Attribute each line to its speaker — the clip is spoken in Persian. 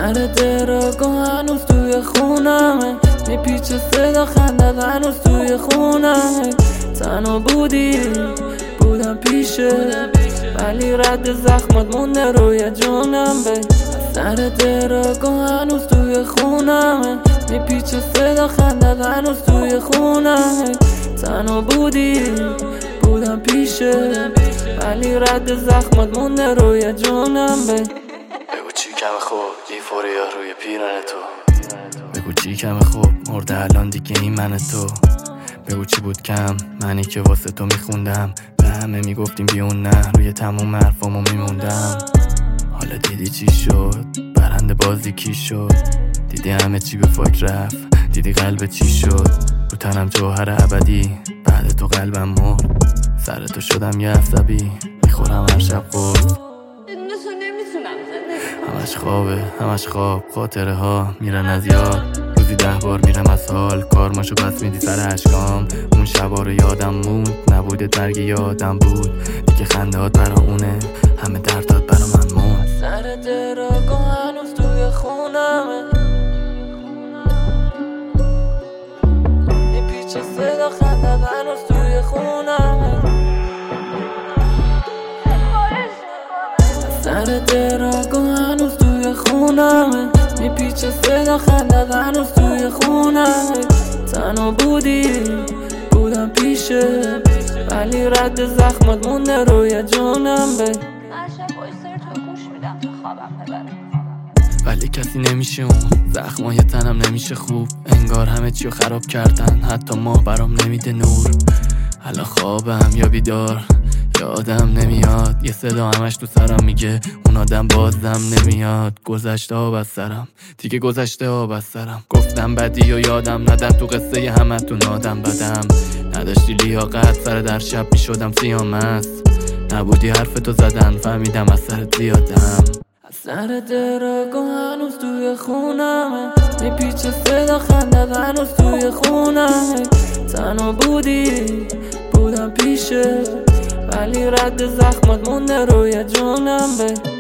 Speaker 1: سر دراگو هنوز توی خونمه، میپیچه صدا خندت هنوز توی خونمه. تنها بودم پیشه، ولی رد زخمات مونده روی جونم. سر دراگو هنوز توی خونمه، میپیچه صدا خندت هنوز توی خونمه. تنها بودم پیشه، ولی رد زخمات مونده روی جونم.
Speaker 2: بگو چی کم خوب گیفوریا روی پیرن تو، بگو چی کم خوب مرده الان دیگه این من تو. بگو چی بود کم منی که واسه تو میخوندم، به همه میگفتیم بیون نه، روی تموم حرفامو میموندم. حالا دیدی چی شد، برنده بازی کی شد؟ دیدی همه چی به فاک رفت، دیدی قلب چی شد؟ رو تنم جوهر ابدی، بعد تو قلبم مرد. سر تو شدم یه عصبی، میخورم هر شب قرص. همش خواب خاطره ها میرن از یاد. روزی 10 بار میرم از حال، کارماشو پس میدی سر اشکام. اون شبا رو یادم موند، نبوده مرگ یادم بود. دیگه خنده هات برا اونه، همه دردات برا من موند.
Speaker 1: سر دراگو هنوز توی خونمه، میپیچه صدا خندت هنوز توی خونمه. سر دراگو هنوز توی خونمه، میپیچه صدا خندت هنوز توی خونمه. تنها بودم پیشه، ولی رد زخمات مونده روی جونم.
Speaker 3: هر شب باش سر تو گوش میدم تا خوابم ببره،
Speaker 2: ولی کسی نمیشه اون زخمای تنم نمیشه خوب. انگار همه چیو خراب کردن، حتی ماه برام نمیده نور. الان خوابم یا بیدار یادم نمیاد، یه صدا همش تو سرم میگه اون آدم بازم نمیاد. گذشته ها بس سرم دیگه، گذشته ها بس سرم. گفتم بدی و یادم ندم، تو قصه همه تون آدم بدم. نداشتی لیاقت، سر در شب میشدم سیامست. نبودی حرف تو زدن، فهمیدم از سرت زیادم.
Speaker 1: سر دراگو هنوز توی خونمه، میپیچه صدا خندت هنوز توی خونمه. تنها بودم پیشه، ولی رد زخمات مونده روی جونم.